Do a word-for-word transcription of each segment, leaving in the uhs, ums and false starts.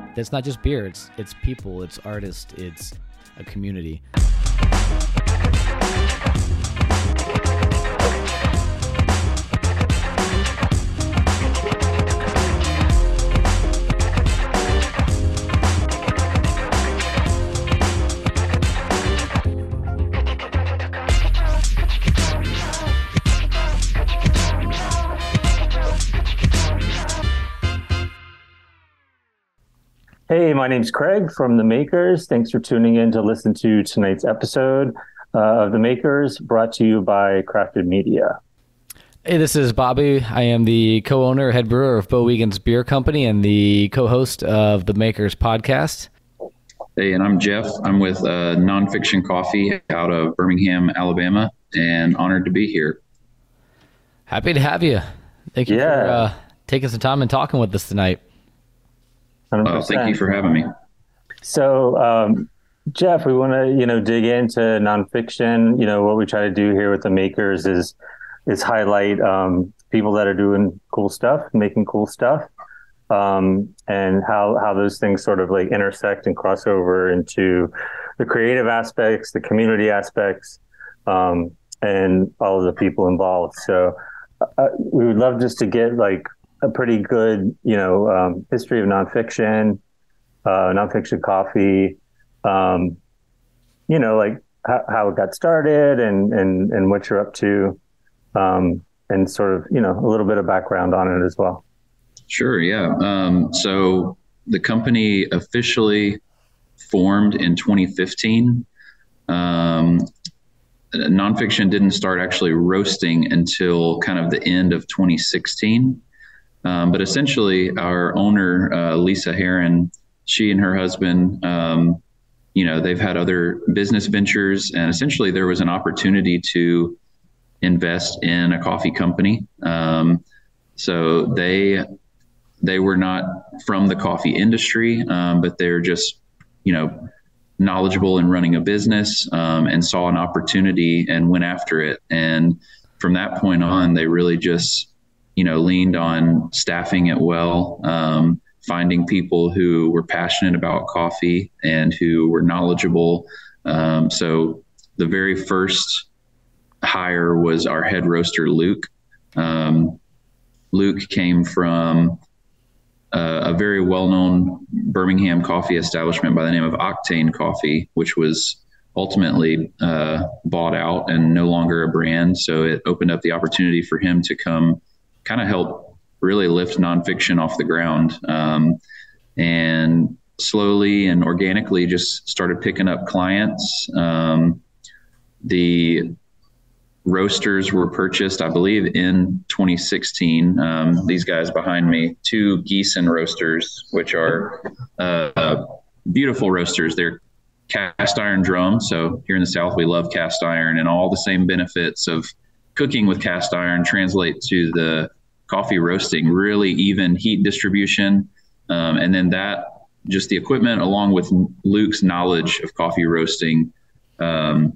That's not just beer. It's it's people. It's artists. It's a community. Hey, my name's Craig from The Makers. Thanks for tuning in to listen to tonight's episode uh, of The Makers, brought to you by Crafted Media. Hey, this is Bobby. I am the co-owner, head brewer of Bo Wiegand's Beer Company and the co-host of The Makers podcast. Hey, and I'm Jeff. I'm with uh, Nonfiction Coffee out of Birmingham, Alabama, and honored to be here. Happy to have you. Thank you Yeah. for uh, taking some time and talking with us tonight. Uh, thank you for having me. So, um, Jeff, we want to, you know, dig into nonfiction. You know, what we try to do here with The Makers is is highlight um, people that are doing cool stuff, making cool stuff, um, and how how those things sort of like intersect and cross over into the creative aspects, the community aspects, um, and all of the people involved. So, uh, we would love just to get like a pretty good, you know, um, history of nonfiction, uh, nonfiction coffee, um, you know, like how, how it got started and, and, and what you're up to, um, and sort of, you know, a little bit of background on it as well. Sure. Yeah. Um, so the company officially formed in twenty fifteen. Um, nonfiction didn't start actually roasting until kind of the end of twenty sixteen. Um, but essentially, our owner, uh, Lisa Heron, she and her husband, um, you know, they've had other business ventures, and essentially there was an opportunity to invest in a coffee company. Um, so they they were not from the coffee industry, um, but they're just, you know, knowledgeable in running a business, um, and saw an opportunity and went after it. And from that point on, they really just you know, leaned on staffing it well, um, finding people who were passionate about coffee and who were knowledgeable. Um, so the very first hire was our head roaster, Luke. Um, Luke came from uh, a very well-known Birmingham coffee establishment by the name of Octane Coffee, which was ultimately uh, bought out and no longer a brand. So it opened up the opportunity for him to come kind of help really lift nonfiction off the ground, um, and slowly and organically just started picking up clients. Um, the roasters were purchased, I believe, in twenty sixteen. Um, these guys behind me, two Gießen roasters, which are uh, beautiful roasters. They're cast iron drum. So here in the South, we love cast iron, and all the same benefits of cooking with cast iron translate to the coffee roasting, really even heat distribution. Um, and then that, just the equipment along with Luke's knowledge of coffee roasting, um,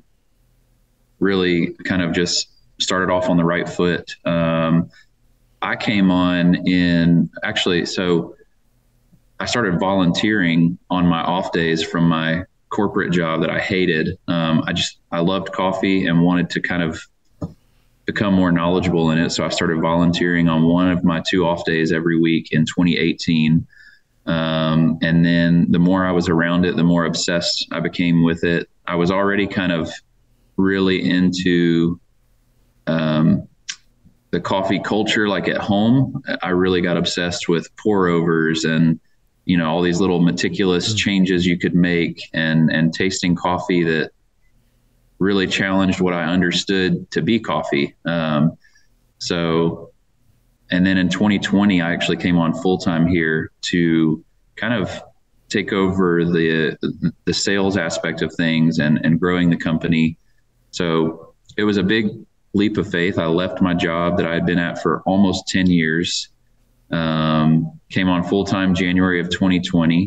really kind of just started off on the right foot. Um, I came on in actually, so I started volunteering on my off days from my corporate job that I hated. Um, I just, I loved coffee and wanted to kind of become more knowledgeable in it. So I started volunteering on one of my two off days every week in twenty eighteen. Um, and then the more I was around it, the more obsessed I became with it. I was already kind of really into um, the coffee culture, like at home. I really got obsessed with pour overs and, you know, all these little meticulous changes you could make, and, and tasting coffee that really challenged what I understood to be coffee. Um, so, and then in twenty twenty, I actually came on full time here to kind of take over the the sales aspect of things and, and growing the company. So it was a big leap of faith. I left my job that I had been at for almost ten years, um, came on full time January of twenty twenty,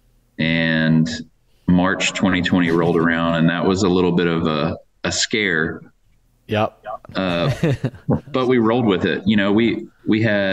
and March twenty twenty rolled around, and that was a little bit of a, a scare. Yep. Uh, but we rolled with it. You know, we, we had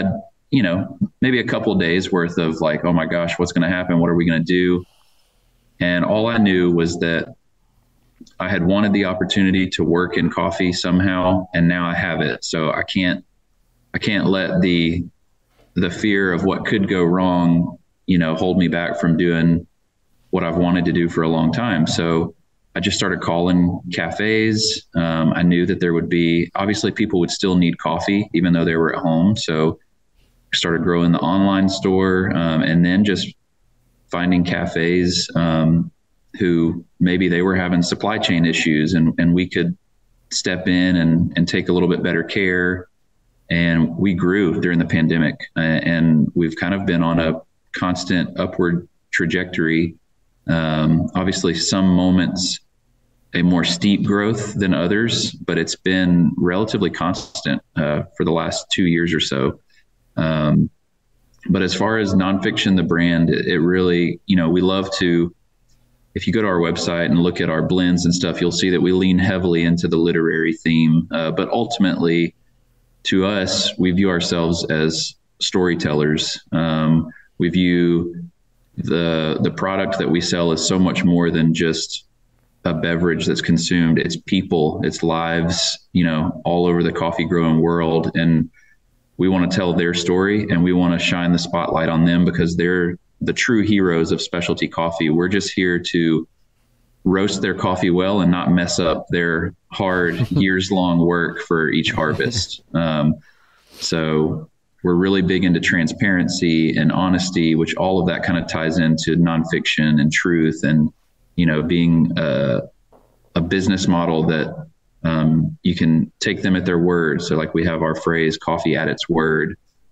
you know, maybe a couple of days worth of like, oh my gosh, what's going to happen? What are we going to do? And all I knew was that I had wanted the opportunity to work in coffee somehow, and now I have it. So I can't, I can't let the, the fear of what could go wrong, you know, hold me back from doing what I've wanted to do for a long time. So I just started calling cafes. Um, I knew that there would be, obviously people would still need coffee, even though they were at home. So I started growing the online store, um, and then just finding cafes um, who maybe they were having supply chain issues, and, and we could step in and, and take a little bit better care. And we grew during the pandemic, uh, and we've kind of been on a constant upward trajectory. Um, obviously some moments a more steep growth than others, but it's been relatively constant uh, for the last two years or so. Um, but as far as Nonfiction, the brand, it, it really, you know, we love to, if you go to our website and look at our blends and stuff, you'll see that we lean heavily into the literary theme. Uh, but ultimately, to us, we view ourselves as storytellers. Um, we view the the product that we sell as so much more than just a beverage that's consumed. It's people, it's lives, you know, all over the coffee growing world. And we want to tell their story, and we want to shine the spotlight on them because they're the true heroes of specialty coffee. We're just here to roast their coffee well and not mess up their hard years long work for each harvest. Um, so we're really big into transparency and honesty, which all of that kind of ties into nonfiction and truth, and, you know, being a, a business model that um, you can take them at their word. So like we have our phrase, coffee at its word.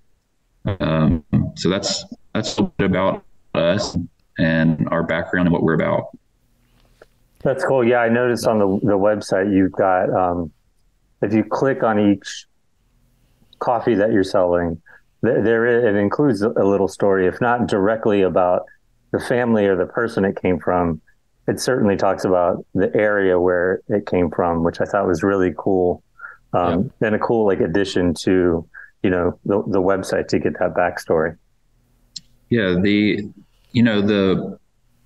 Um, so that's, that's a little bit about us and our background and what we're about. That's cool. Yeah, I noticed on the the website you've got, um, if you click on each coffee that you're selling, there, there is, it includes a little story, if not directly about the family or the person it came from. It certainly talks about the area where it came from, which I thought was really cool, um, yeah. and a cool like addition to, you know, the the website to get that backstory. Yeah, the you know the.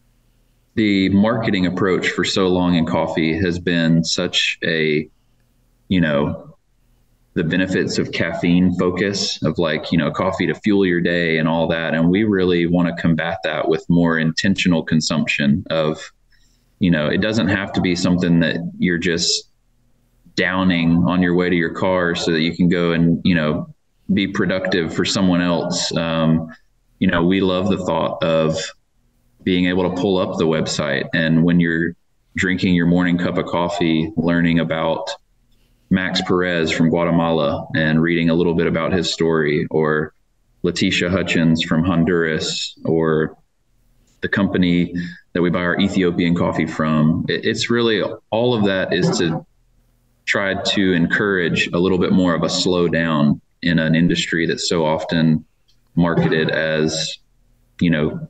The marketing approach for so long in coffee has been such a, you know, the benefits of caffeine focus of like, you know, coffee to fuel your day and all that. And we really want to combat that with more intentional consumption of, you know, it doesn't have to be something that you're just downing on your way to your car so that you can go and, you know, be productive for someone else. Um, you know, we love the thought of being able to pull up the website, and when you're drinking your morning cup of coffee, learning about Max Perez from Guatemala and reading a little bit about his story, or Letitia Hutchins from Honduras, or the company that we buy our Ethiopian coffee from. It's really, all of that is to try to encourage a little bit more of a slow down in an industry that's so often marketed as, you know,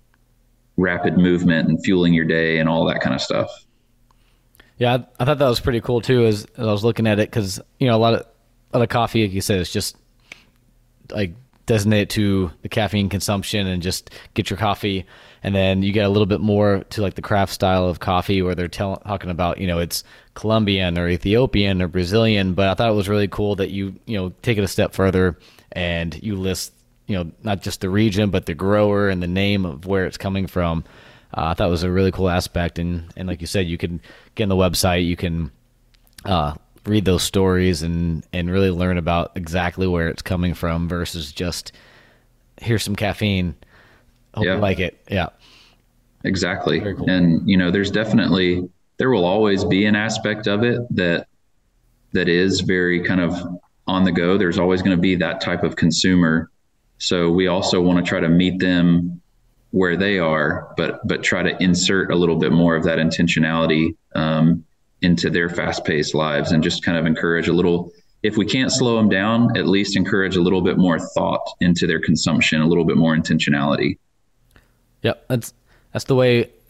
rapid movement and fueling your day and all that kind of stuff. Yeah, I, I thought that was pretty cool too, as, as I was looking at it, because, you know, a lot of a lot of coffee, like you said, is just like designated to the caffeine consumption and just get your coffee, and then you get a little bit more to like the craft style of coffee where they're tell, talking about, you know, it's Colombian or Ethiopian or Brazilian. But I thought it was really cool that you, you know, take it a step further and you list, you know, not just the region, but the grower and the name of where it's coming from. Uh, I thought it was a really cool aspect. And, and like you said, you can get on the website, you can uh, read those stories and, and really learn about exactly where it's coming from versus just here's some caffeine. Hope yeah. you like it. Yeah, exactly. Cool. And, you know, there's definitely, there will always be an aspect of it that, that is very kind of on the go. There's always going to be that type of consumer. So we also want to try to meet them where they are, but but try to insert a little bit more of that intentionality um, into their fast-paced lives, and just kind of encourage a little, if we can't slow them down, at least encourage a little bit more thought into their consumption, a little bit more intentionality. Yep, that's that's the way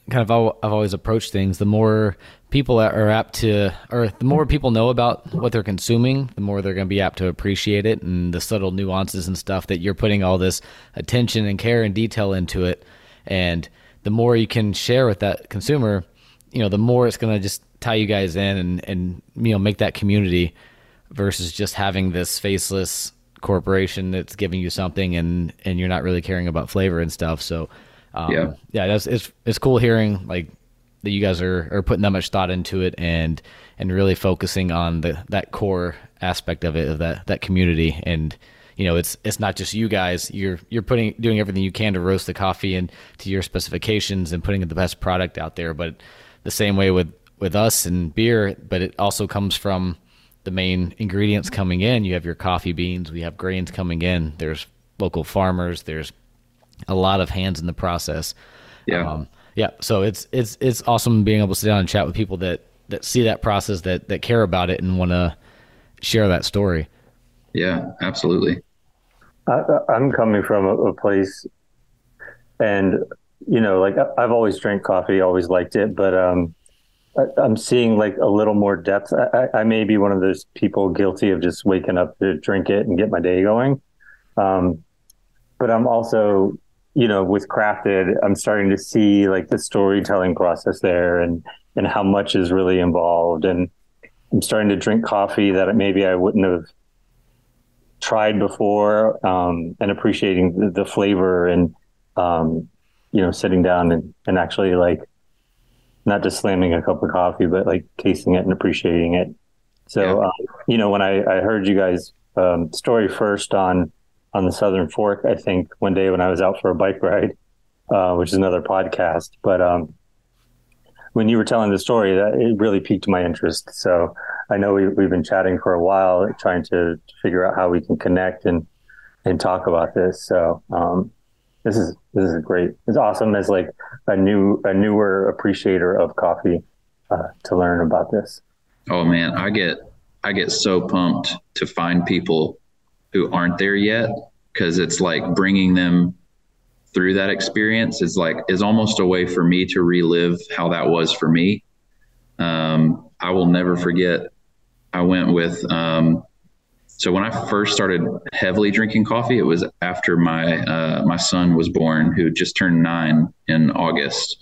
kind of how I've always approached things, the more people are apt to, or the more people know about what they're consuming, the more they're going to be apt to appreciate it, and the subtle nuances and stuff that you're putting all this attention and care and detail into it. And the more you can share with that consumer, you know, the more it's going to just tie you guys in and, and, you know, make that community versus just having this faceless corporation that's giving you something and, and you're not really caring about flavor and stuff. So, um, yeah, yeah, that's, it's, it's cool hearing like that you guys are, are putting that much thought into it and, and really focusing on the, that core aspect of it, of that, that community. And, you know, it's, it's not just you guys, you're, you're putting, doing everything you can to roast the coffee and to your specifications and putting the best product out there. But the same way with, with us and beer, but it also comes from the main ingredients coming in. You have your coffee beans, we have grains coming in, there's local farmers, there's a lot of hands in the process. Yeah. Um, yeah. So it's, it's, it's awesome being able to sit down and chat with people that, that see that process, that, that care about it and want to share that story. Yeah, absolutely. I, I'm coming from a, a place and, you know, like I've always drank coffee, always liked it, but, um, I, I'm seeing like a little more depth. I, I may be one of those people guilty of just waking up to drink it and get my day going. Um, but I'm also, you know, with Crafted, I'm starting to see like the storytelling process there and, and how much is really involved. And I'm starting to drink coffee that maybe I wouldn't have tried before, um, and appreciating the, the flavor and, um, you know, sitting down and, and actually like, not just slamming a cup of coffee, but like tasting it and appreciating it. So, yeah. uh, you know, when I, I heard you guys' um, story first on, on the Southern Fork, I think one day when I was out for a bike ride, uh, which is another podcast, but um, when you were telling the story, that it really piqued my interest. So I know we, we've been chatting for a while, trying to figure out how we can connect and, and talk about this. So, um, This is this is great. It's awesome as like a new a newer appreciator of coffee uh, to learn about this. Oh man, I get I get so pumped to find people who aren't there yet, because it's like bringing them through that experience is like is almost a way for me to relive how that was for me. Um, I will never forget. I went with. Um, So when I first started heavily drinking coffee, it was after my uh, my son was born, who just turned nine in August.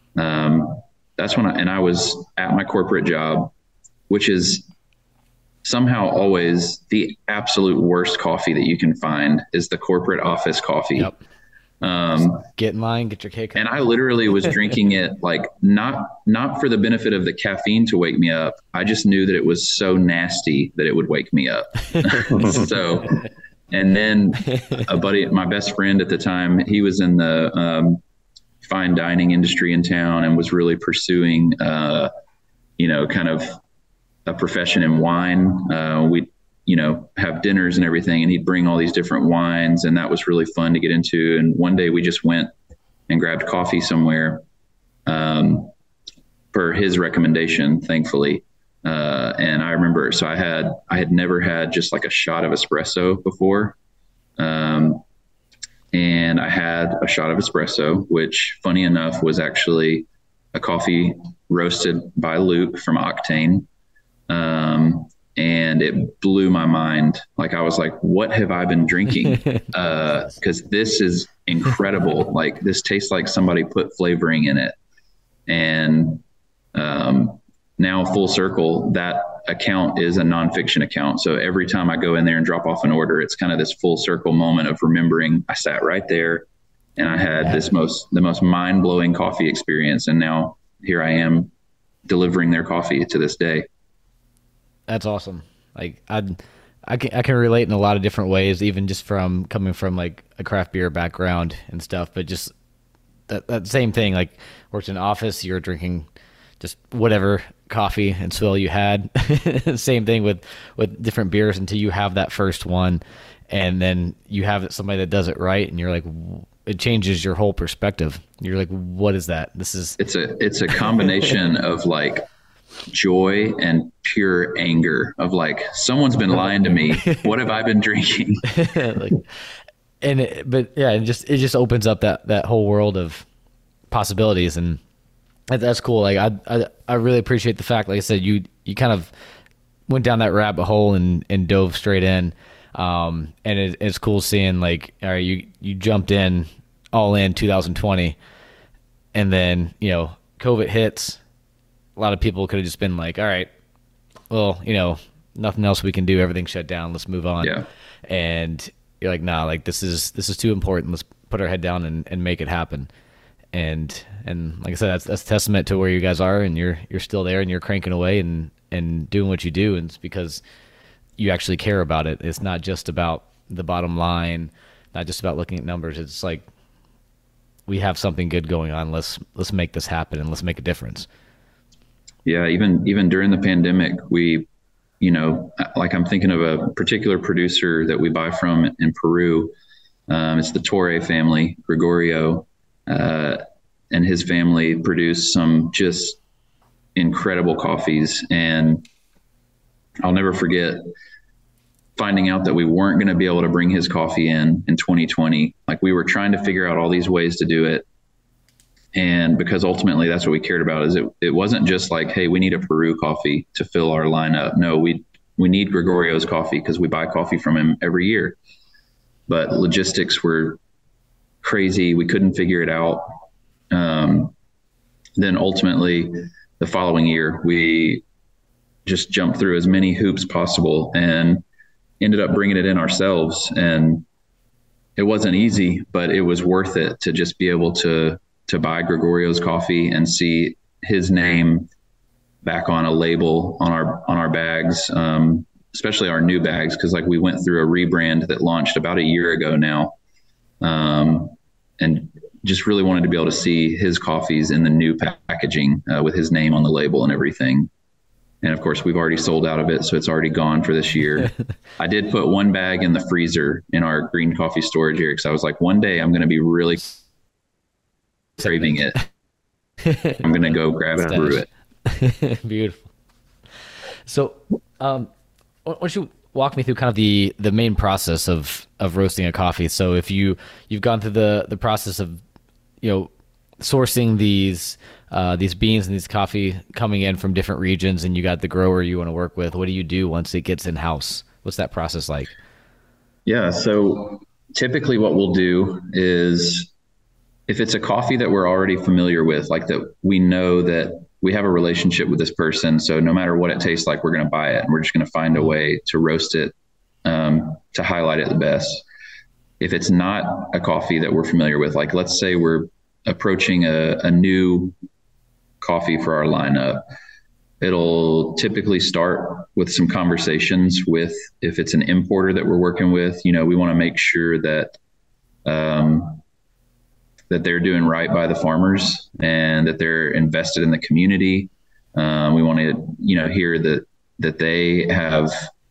Um, that's when I, and I was at my corporate job, which is somehow always the absolute worst coffee that you can find is the corporate office coffee. Yep. Um, get in line, get your cake. And I literally was drinking it like not not for the benefit of the caffeine to wake me up. I just knew that it was so nasty that it would wake me up. So, and then a buddy, my best friend at the time, he was in the um, fine dining industry in town and was really pursuing, uh, you know, kind of a profession in wine. Uh, we you know, have dinners and everything. And he'd bring all these different wines, and that was really fun to get into. And one day we just went and grabbed coffee somewhere, um, per his recommendation, thankfully. Uh, and I remember, so I had, I had never had just like a shot of espresso before. Um, and I had a shot of espresso, which funny enough was actually a coffee roasted by Luke from Octane. Um, And it blew my mind. Like I was like, what have I been drinking? Uh, cause this is incredible. Like this tastes like somebody put flavoring in it. And, um, now full circle, that account is a nonfiction account. So every time I go in there and drop off an order, it's kind of this full circle moment of remembering I sat right there and I had this most, the most mind blowing coffee experience. And now here I am delivering their coffee to this day. That's awesome. Like I, I can I can relate in a lot of different ways, even just from coming from like a craft beer background and stuff. But just that that same thing. Like worked in an office, you're drinking just whatever coffee and swill you had. Same thing with with different beers until you have that first one, and then you have somebody that does it right, and you're like, it changes your whole perspective. You're like, what is that? This is it's a it's a combination of like joy and pure anger of like, someone's been lying to me. What have I been drinking? Like, and it, but yeah, it just, it just opens up that, that whole world of possibilities. And That- That's cool. Like I, I, I really appreciate the fact, like I said, you, you kind of went down that rabbit hole and, and dove straight in. Um, and it, it's cool seeing like, all right, you, you jumped in all in two thousand twenty, and then, you know, COVID hits. A lot of people could have just been like, all right, well, you know, nothing else we can do. Everything shut down. Let's move on. Yeah. And you're like, nah, like this is, this is too important. Let's put our head down and, and make it happen. And, and like I said, that's, that's a testament to where you guys are, and you're, you're still there and you're cranking away and, and doing what you do. And it's because you actually care about it. It's not just about the bottom line, not just about looking at numbers. It's like, we have something good going on. Let's, let's make this happen and let's make a difference. Yeah. Even, even during the pandemic, we, you know, like I'm thinking of a particular producer that we buy from in Peru. Um, it's the Torre family, Gregorio, uh, and his family produce some just incredible coffees. And I'll never forget finding out that we weren't going to be able to bring his coffee in in twenty twenty. Like we were trying to figure out all these ways to do it. And because ultimately that's what we cared about, is it, it wasn't just like, hey, we need a Peru coffee to fill our lineup. No, we, we need Gregorio's coffee because we buy coffee from him every year. But logistics were crazy. We couldn't figure it out. Um, then ultimately the following year, we just jumped through as many hoops possible and ended up bringing it in ourselves. And it wasn't easy, but it was worth it to just be able to, to buy Gregorio's coffee and see his name back on a label on our, on our bags, um, especially our new bags. Cause like we went through a rebrand that launched about a year ago now. Um, and just really wanted to be able to see his coffees in the new packaging, uh, with his name on the label and everything. And of course, we've already sold out of it, so it's already gone for this year. I did put one bag in the freezer in our green coffee storage area because I was like, one day I'm going to be really craving it. I'm going to go grab it and brew it. Beautiful. So, um, why don't you walk me through kind of the, the main process of, of roasting a coffee? So if you, you've gone through the, the process of, you know, sourcing these uh, these beans and these coffee coming in from different regions, and you got the grower you want to work with, what do you do once it gets in house? What's that process like? Yeah. So typically what we'll do is, if it's a coffee that we're already familiar with, like that we know that we have a relationship with this person, so no matter what it tastes like, we're going to buy it and we're just going to find a way to roast it, um, to highlight it the best. If it's not a coffee that we're familiar with, like let's say we're approaching a, a new coffee for our lineup, it'll typically start with some conversations with, if it's an importer that we're working with, you know, we want to make sure that, um, that they're doing right by the farmers and that they're invested in the community. Um, we want to, you know, hear that, that they have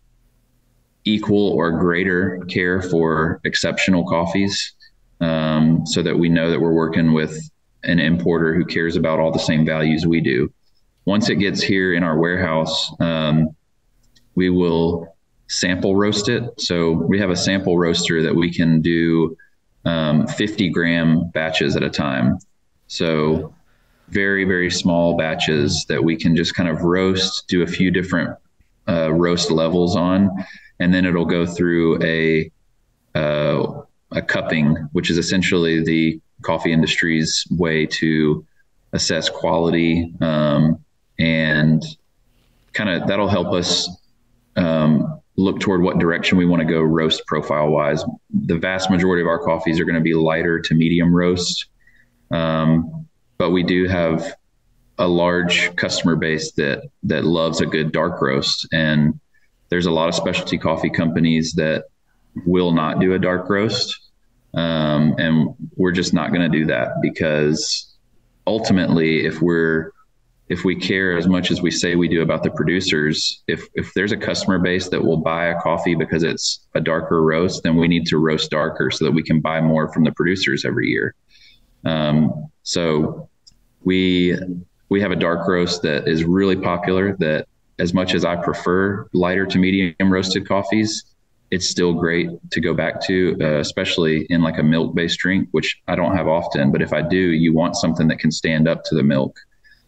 equal or greater care for exceptional coffees. Um, so that we know that we're working with an importer who cares about all the same values we do. Once it gets here in our warehouse, um, we will sample roast it. So we have a sample roaster that we can do um, fifty gram batches at a time. So very, very small batches that we can just kind of roast, do a few different uh, roast levels on, and then it'll go through a, uh, a cupping, which is essentially the coffee industry's way to assess quality, um, and kind of that'll help us um, look toward what direction we want to go roast profile wise. The vast majority of our coffees are going to be lighter to medium roast, um, but we do have a large customer base that that loves a good dark roast, and there's a lot of specialty coffee companies that will not do a dark roast. Um, and we're just not going to do that, because ultimately, if we're, if we care as much as we say we do about the producers, if, if there's a customer base that will buy a coffee because it's a darker roast, then we need to roast darker so that we can buy more from the producers every year. Um, so we, we have a dark roast that is really popular, that as much as I prefer lighter to medium roasted coffees, it's still great to go back to, uh, especially in like a milk-based drink, which I don't have often. But if I do, you want something that can stand up to the milk.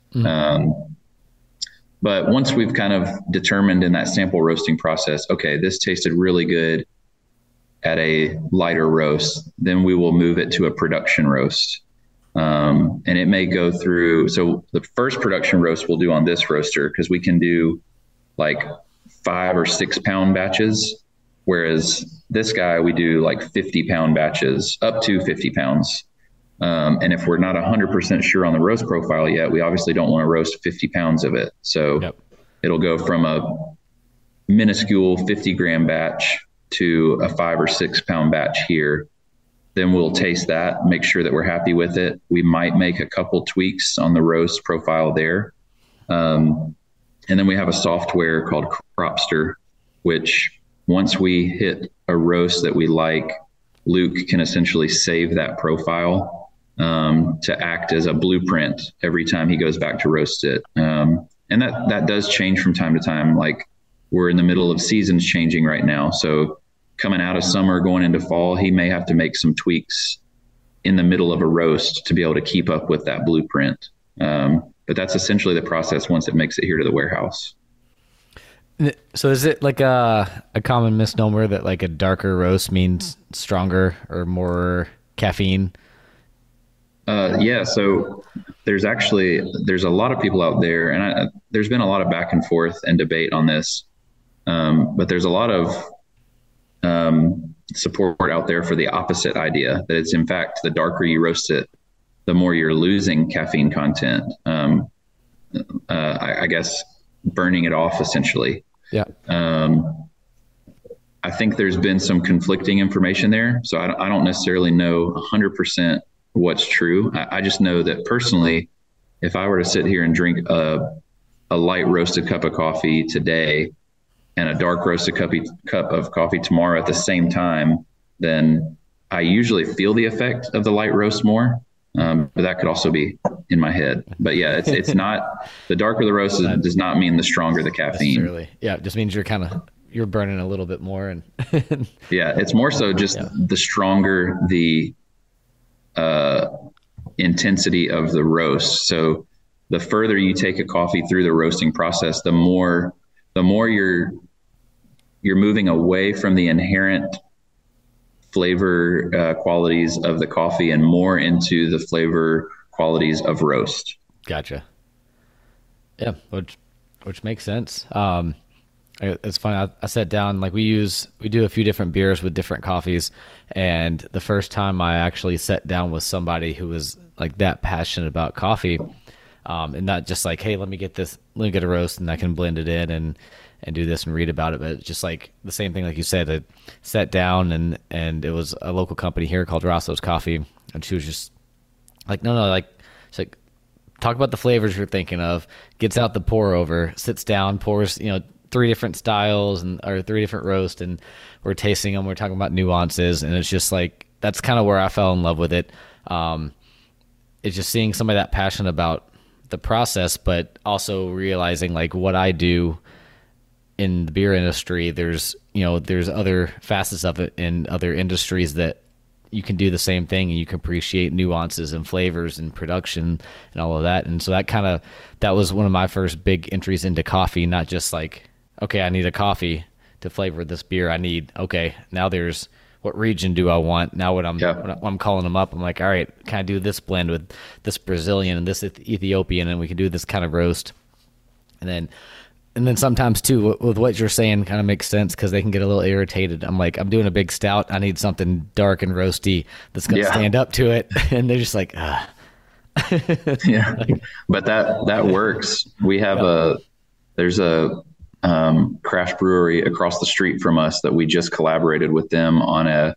Mm-hmm. Um, but once we've kind of determined in that sample roasting process, okay, this tasted really good at a lighter roast, then we will move it to a production roast. Um, and it may go through, so the first production roast we'll do on this roaster, because we can do like five or six pound batches, whereas this guy, we do like fifty pound batches, up to fifty pounds. Um, and if we're not one hundred percent sure on the roast profile yet, we obviously don't want to roast fifty pounds of it. So yep. It'll go from a minuscule fifty gram batch to a five or six pound batch here. Then we'll taste that, make sure that we're happy with it. We might make a couple tweaks on the roast profile there. Um, and then we have a software called Cropster, which once we hit a roast that we like, Luke can essentially save that profile um, to act as a blueprint every time he goes back to roast it. Um, and that, that does change from time to time. Like we're in the middle of seasons changing right now. So coming out of summer, going into fall, he may have to make some tweaks in the middle of a roast to be able to keep up with that blueprint. Um, but that's essentially the process once it makes it here to the warehouse. So is it like a, a common misnomer that like a darker roast means stronger or more caffeine? Uh, yeah. So there's actually, there's a lot of people out there, and I, there's been a lot of back and forth and debate on this. Um, but there's a lot of um, support out there for the opposite idea, that it's in fact, the darker you roast it, the more you're losing caffeine content. Um, uh, I, I guess burning it off essentially. Yeah. Um, I think there's been some conflicting information there. So I don't, I don't necessarily know one hundred percent what's true. I, I just know that personally, if I were to sit here and drink a, a light roasted cup of coffee today and a dark roasted cup, cup of coffee tomorrow at the same time, then I usually feel the effect of the light roast more. Um, but that could also be in my head. But yeah, it's it's not, the darker the roast is, does not mean the stronger the caffeine. Yeah, it just means you're kind of, you're burning a little bit more. And yeah, it's more so just yeah. the stronger the uh, intensity of the roast. So the further you take a coffee through the roasting process, the more the more you're you're moving away from the inherent flavor uh, qualities of the coffee and more into the flavor qualities of roast. Gotcha. Yeah, which which makes sense. Um, it's funny. I, I sat down, like we use we do a few different beers with different coffees, and the first time I actually sat down with somebody who was like that passionate about coffee, um, and not just like, hey, let me get this, let me get a roast, and I can blend it in and and do this and read about it. But it's just like the same thing, like you said, I sat down and, and it was a local company here called Rosso's Coffee. And she was just like, no, no, like, she's like, talk about the flavors you're thinking of, gets out the pour over, sits down, pours, you know, three different styles and, or three different roasts. And we're tasting them. We're talking about nuances. And it's just like, that's kind of where I fell in love with it. Um, it's just seeing somebody that passionate about the process, but also realizing like what I do in the beer industry, there's, you know, there's other facets of it in other industries that you can do the same thing and you can appreciate nuances and flavors and production and all of that. And so that kind of, that was one of my first big entries into coffee, not just like, okay, I need a coffee to flavor this beer. I need, okay, now there's, what region do I want? Now when I'm, yeah. when I'm calling them up, I'm like, all right, can I do this blend with this Brazilian and this Ethiopian, and we can do this kind of roast. And then, And then sometimes too, with what you're saying, kind of makes sense because they can get a little irritated. I'm like, I'm doing a big stout. I need something dark and roasty that's going to yeah. stand up to it. And they're just like, ah. yeah, but that, that works. We have yeah. a, there's a um, craft brewery across the street from us that we just collaborated with them on a,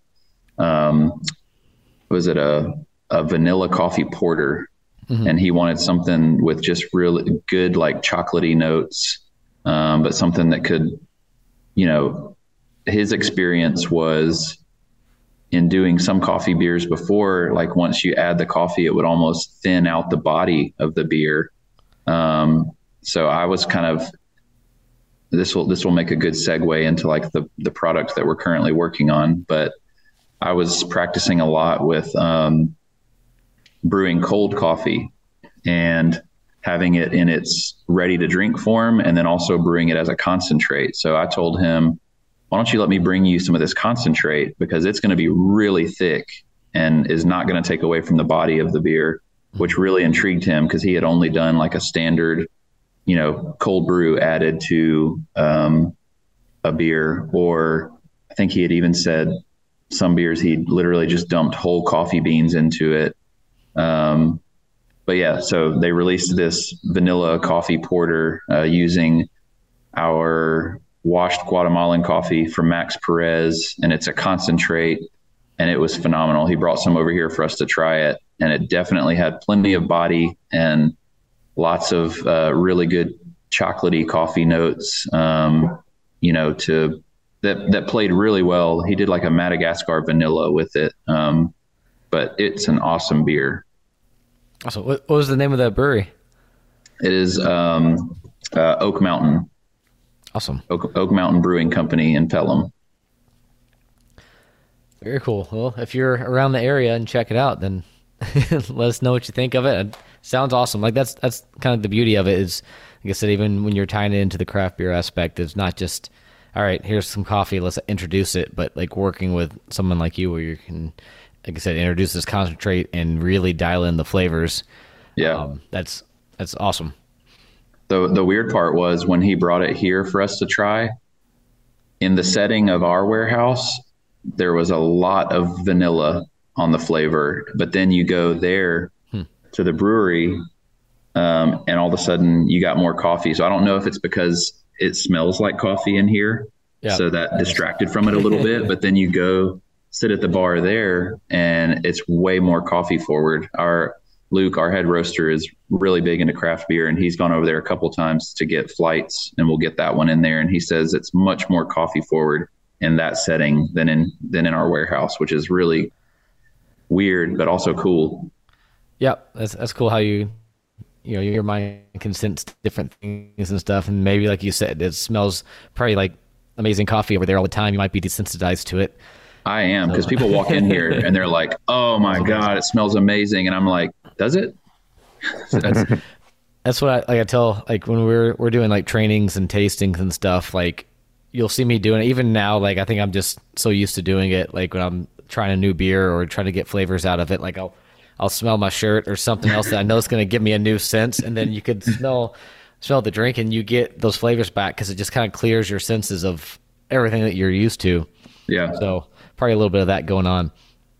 um, was it a, a vanilla coffee porter? Mm-hmm. And he wanted something with just really good, like chocolatey notes. Um, but something that could, you know, his experience was in doing some coffee beers before, like once you add the coffee, it would almost thin out the body of the beer. Um, so I was kind of, this will, this will make a good segue into like the, the product that we're currently working on, but I was practicing a lot with, um, brewing cold coffee, and having it in its ready to drink form, and then also brewing it as a concentrate. So I told him, why don't you let me bring you some of this concentrate, because it's going to be really thick and is not going to take away from the body of the beer, which really intrigued him because he had only done like a standard, you know, cold brew added to um, a beer. Or I think he had even said some beers he literally just dumped whole coffee beans into it. Um, but yeah, so they released this vanilla coffee porter uh, using our washed Guatemalan coffee from Max Perez, and it's a concentrate, and it was phenomenal. He brought some over here for us to try it, and it definitely had plenty of body and lots of uh, really good chocolatey coffee notes, um, you know, to that that played really well. He did like a Madagascar vanilla with it, um, but it's an awesome beer. Also, what, what was the name of that brewery? It is um, uh, Oak Mountain. Awesome. Oak, Oak Mountain Brewing Company in Pelham. Very cool. Well, if you're around the area and check it out, then let us know what you think of it. It sounds awesome. Like that's that's kind of the beauty of it is, like I said, even when you're tying it into the craft beer aspect, it's not just, all right, here's some coffee, let's introduce it, but like working with someone like you where you can, like I said, introduce this concentrate and really dial in the flavors. Yeah. Um, that's that's awesome. The the weird part was when he brought it here for us to try, in the setting of our warehouse, there was a lot of vanilla on the flavor, but then you go there hmm. to the brewery, um, and all of a sudden you got more coffee. So I don't know if it's because it smells like coffee in here, yeah. so that distracted from it a little bit, but then you go sit at the bar there and it's way more coffee forward. Our Luke, our head roaster, is really big into craft beer, and he's gone over there a couple times to get flights, and we'll get that one in there. And he says it's much more coffee forward in that setting than in than in our warehouse, which is really weird, but also cool. Yep, that's that's cool how you you know your mind can sense different things and stuff, and maybe like you said, it smells probably like amazing coffee over there all the time. You might be desensitized to it. I am, because so. people walk in here and they're like, "Oh my god, it smells amazing," and I'm like, "Does it?" So that's, that's what I like. I tell like when we're we're doing like trainings and tastings and stuff. Like you'll see me doing it even now. Like I think I'm just so used to doing it. Like when I'm trying a new beer or trying to get flavors out of it, like I'll I'll smell my shirt or something else that I know is going to give me a new sense, and then you could smell smell the drink and you get those flavors back because it just kind of clears your senses of everything that you're used to. Yeah. So probably a little bit of that going on.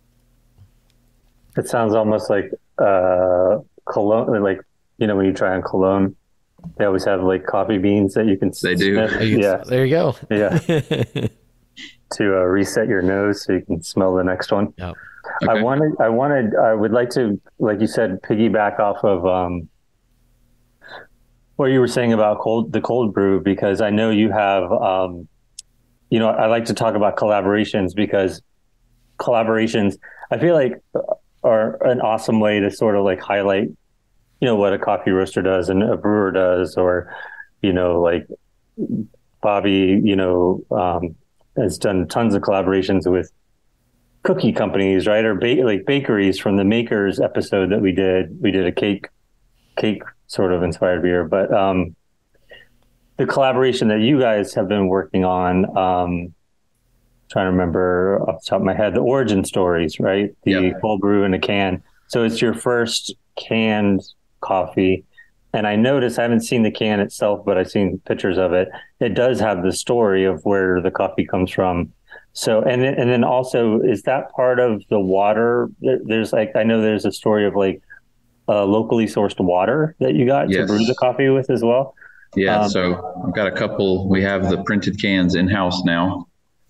It sounds almost like uh, cologne, like, you know, when you try on cologne, they always have like coffee beans that you can They do. Sniff. Yeah. There you go. Yeah. To uh, reset your nose so you can smell the next one. Yep. Okay. I wanted, I wanted, I would like to, like you said, piggyback off of um, what you were saying about cold, the cold brew, because I know you have, um, you know, I like to talk about collaborations because collaborations, I feel like, are an awesome way to sort of like highlight, you know, what a coffee roaster does and a brewer does, or, you know, like Bobby, you know, um, has done tons of collaborations with cookie companies, right? Or ba- like bakeries. From the Makers episode that we did, we did a cake, cake sort of inspired beer, but um, the collaboration that you guys have been working on, um, trying to remember off the top of my head, the origin stories, right? The yep. cold brew in a can. So it's your first canned coffee. And I noticed, I haven't seen the can itself, but I've seen pictures of it. It does have the story of where the coffee comes from. So, and then, and then also, is that part of the water? There's like, I know there's a story of like uh, locally sourced water that you got yes. to brew the coffee with as well. Yeah. Um, so I've got a couple, we have the printed cans in-house now.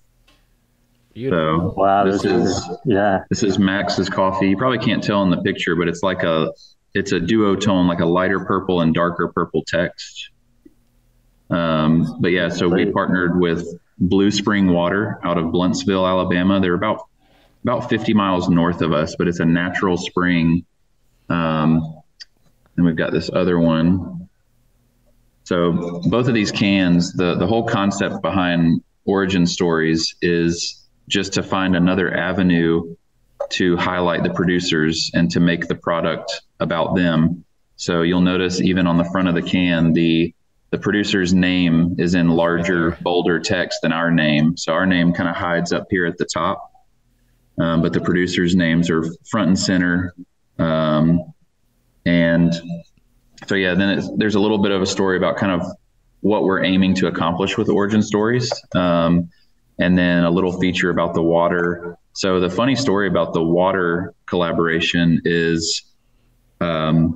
So wow, this is, is yeah. This is Max's coffee. You probably can't tell in the picture, but it's like a it's a duotone, like a lighter purple and darker purple text. Um, but yeah, so we partnered with Blue Spring Water out of Bluntsville, Alabama. They're about about fifty miles north of us, but it's a natural spring. Um, and we've got this other one. So both of these cans, the the whole concept behind Origin Stories is just to find another avenue to highlight the producers and to make the product about them. So you'll notice even on the front of the can, the the producer's name is in larger, bolder text than our name. So our name kind of hides up here at the top, um, but the producers' names are front and center. Um, and so, yeah, then it's, there's a little bit of a story about kind of what we're aiming to accomplish with Origin Stories. Um, and then a little feature about the water. So the funny story about the water collaboration is, um,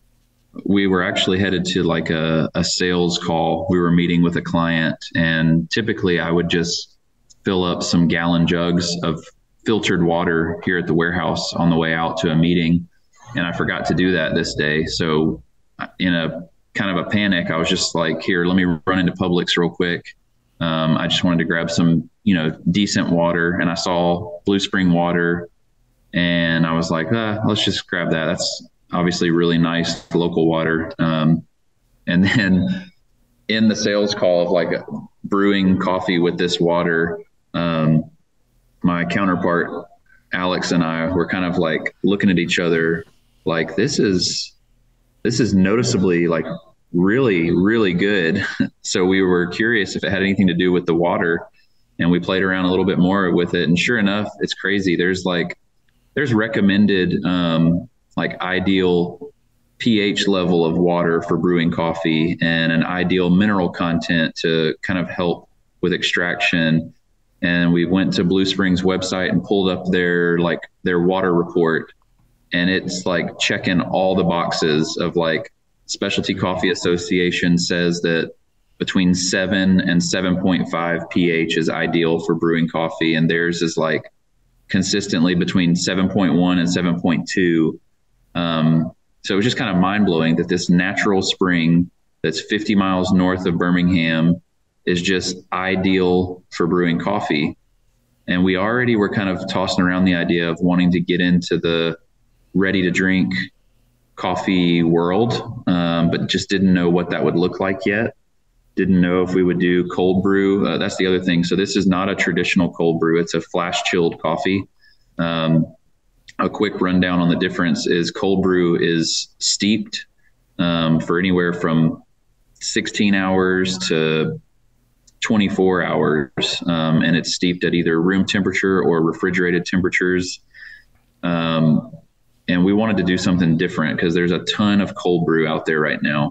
we were actually headed to like a, a sales call. We were meeting with a client, and typically I would just fill up some gallon jugs of filtered water here at the warehouse on the way out to a meeting. And I forgot to do that this day. So in a kind of a panic, I was just like, here, let me run into Publix real quick. Um, I just wanted to grab some, you know, decent water. And I saw Blue Spring water, and I was like, ah, let's just grab that. That's obviously really nice local water. Um, and then in the sales call of like brewing coffee with this water, um, my counterpart, Alex, and I were kind of like looking at each other like, this is, this is noticeably like really, really good. So we were curious if it had anything to do with the water, and we played around a little bit more with it. And sure enough, it's crazy. There's like, there's recommended, um, like ideal pH level of water for brewing coffee, and an ideal mineral content to kind of help with extraction. And we went to Blue Spring's website and pulled up their like their water report, and it's like checking all the boxes of like Specialty Coffee Association says that between seven and seven point five pH is ideal for brewing coffee, and theirs is like consistently between seven point one and seven point two. Um, so it was just kind of mind blowing that this natural spring that's fifty miles north of Birmingham is just ideal for brewing coffee. And we already were kind of tossing around the idea of wanting to get into the ready to drink coffee world, um, but just didn't know what that would look like yet. Didn't know if we would do cold brew. Uh, that's the other thing. So this is not a traditional cold brew. It's a flash chilled coffee. Um, A quick rundown on the difference is cold brew is steeped um, for anywhere from sixteen hours to twenty-four hours. Um, and it's steeped at either room temperature or refrigerated temperatures. Um, and we wanted to do something different because there's a ton of cold brew out there right now.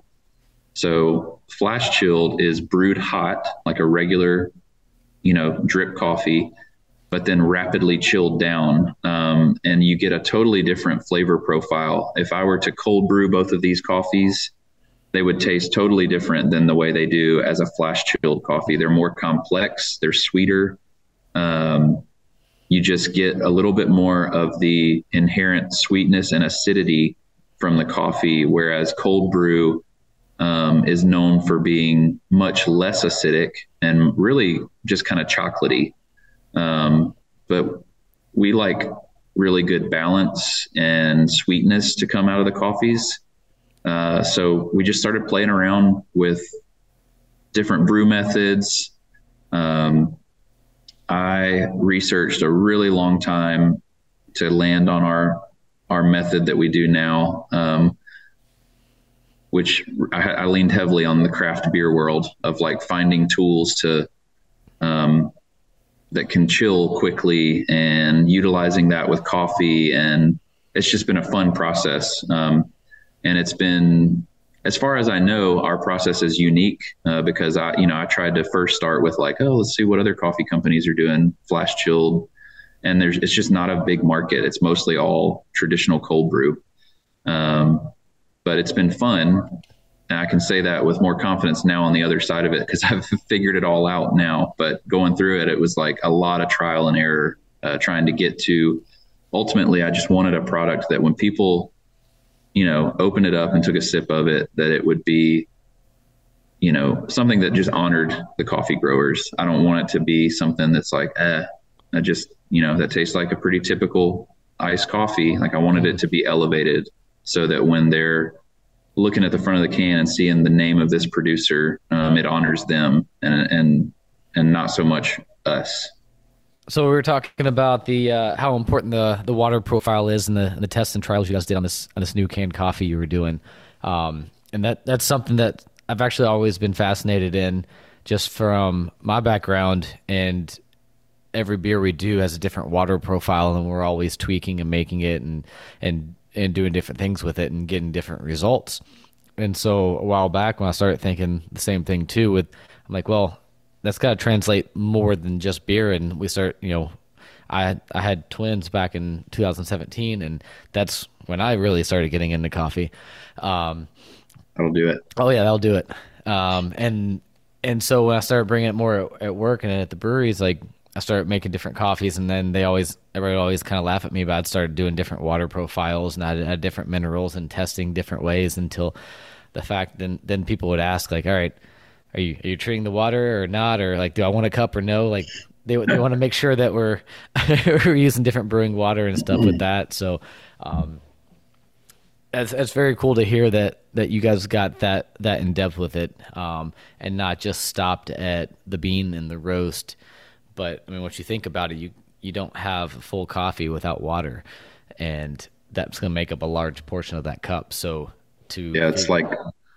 So flash chilled is brewed hot, like a regular, you know, drip coffee, but then rapidly chilled down. Um, and you get a totally different flavor profile. If I were to cold brew both of these coffees, they would taste totally different than the way they do as a flash chilled coffee. They're more complex, they're sweeter. Um, you just get a little bit more of the inherent sweetness and acidity from the coffee, whereas cold brew um, is known for being much less acidic and really just kind of chocolatey. Um, but we like really good balance and sweetness to come out of the coffees. Uh, so we just started playing around with different brew methods. Um, I researched a really long time to land on our, our method that we do now, um, which I, I leaned heavily on the craft beer world of like finding tools to, um, that can chill quickly and utilizing that with coffee. And it's just been a fun process. Um, and it's been, as far as I know, our process is unique uh, because I, you know, I tried to first start with like, oh, let's see what other coffee companies are doing, flash chilled. And there's, it's just not a big market. It's mostly all traditional cold brew. Um, but it's been fun. And I can say that with more confidence now on the other side of it, because I've figured it all out now. But going through it, it was like a lot of trial and error, uh, trying to get to, ultimately, I just wanted a product that when people, you know, opened it up and took a sip of it, that it would be, you know, something that just honored the coffee growers. I don't want it to be something that's like, eh, I just, you know, that tastes like a pretty typical iced coffee. Like I wanted it to be elevated so that when they're looking at the front of the can and seeing the name of this producer, um, it honors them and, and, and not so much us. So we were talking about the uh, how important the, the water profile is and the, and the tests and trials you guys did on this on this new canned coffee you were doing. Um, and that that's something that I've actually always been fascinated in, just from my background. And every beer we do has a different water profile, and we're always tweaking and making it and and and doing different things with it and getting different results. And so a while back when I started thinking the same thing too, with I'm like, well, that's got to translate more than just beer. And we start, you know, I I had twins back in two thousand seventeen, and that's when I really started getting into coffee. Um, That'll do it. Oh yeah, that'll do it. Um, and and so when I started bringing it more at, at work and at the breweries, like I started making different coffees, and then they always, everybody would always kind of laugh at me, but I'd started doing different water profiles, and I'd add different minerals and testing different ways until the fact, then, then people would ask like, all right, are you, are you treating the water or not? Or like, do I want a cup or no? Like they, they want to make sure that we're, we're using different brewing water and stuff with that. So, um, it's, it's very cool to hear that, that you guys got that, that in depth with it. Um, and not just stopped at the bean and the roast. But I mean, once you think about it, you, you don't have full coffee without water, and that's going to make up a large portion of that cup. So to yeah, it's like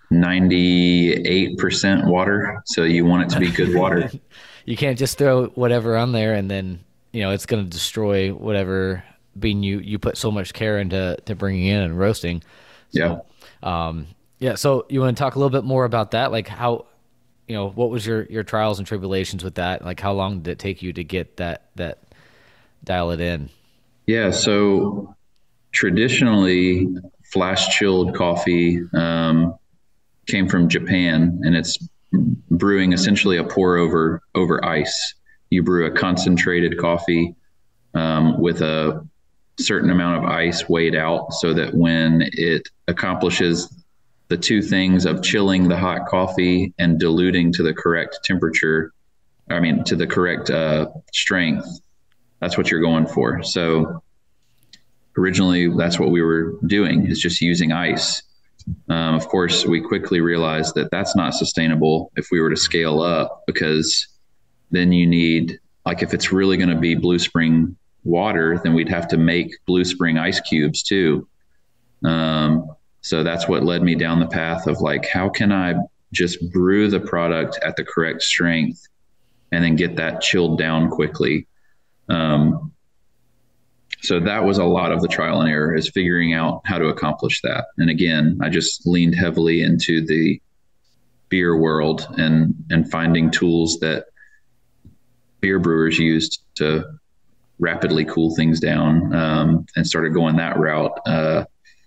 ninety-eight percent water. So you want it to be good water. You can't just throw whatever on there and then, you know, it's going to destroy whatever bean you, you put so much care into to bringing in and roasting. So, yeah. Um, yeah. So you want to talk a little bit more about that? Like how, you know, what was your, your trials and tribulations with that? Like how long did it take you to get that, that dial it in? Yeah. So traditionally flash chilled coffee, um, came from Japan, and it's brewing essentially a pour over, over ice. You brew a concentrated coffee, um, with a certain amount of ice weighed out so that when it accomplishes the two things of chilling the hot coffee and diluting to the correct temperature, I mean, to the correct uh, strength, that's what you're going for. So originally that's what we were doing, is just using ice. Um, of course, we quickly realized that that's not sustainable if we were to scale up, because then you need, like if it's really going to be Blue Spring water, then we'd have to make Blue Spring ice cubes too. Um, So that's what led me down the path of like, how can I just brew the product at the correct strength and then get that chilled down quickly? Um, so that was a lot of the trial and error, is figuring out how to accomplish that. And again, I just leaned heavily into the beer world and, and finding tools that beer brewers used to rapidly cool things down, um, and started going that route. Uh,